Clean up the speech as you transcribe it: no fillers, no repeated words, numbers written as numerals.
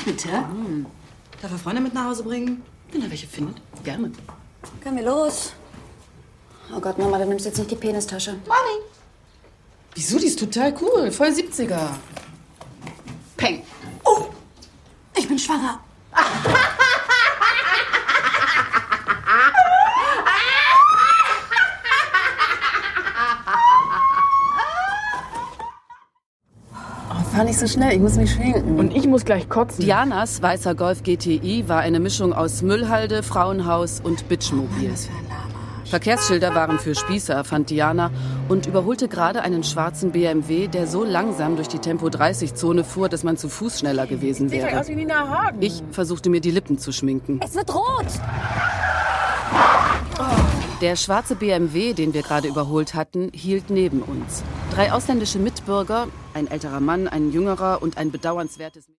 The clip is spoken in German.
Bitte? Darf er Freunde mit nach Hause bringen? Wenn er welche findet. Gerne. Können wir los? Oh Gott, Mama, du nimmst jetzt nicht die Penistasche. Mami! Wieso? Die ist total cool. Voll 70er. Peng. Oh! Ich bin schwanger. Fahr nicht so schnell, ich muss mich schwenken. Und ich muss gleich kotzen. Dianas weißer Golf GTI war eine Mischung aus Müllhalde, Frauenhaus und Bitchmobil. Was für ein Lahmarsch. Verkehrsschilder waren für Spießer, fand Diana, und überholte gerade einen schwarzen BMW, der so langsam durch die Tempo-30-Zone fuhr, dass man zu Fuß schneller gewesen Sieht wäre. aus wie Nina Hagen. Ich versuchte mir die Lippen zu schminken. Es wird rot! Der schwarze BMW, den wir gerade überholt hatten, hielt neben uns. 3 ausländische Mitbürger, ein älterer Mann, ein jüngerer und ein bedauernswertes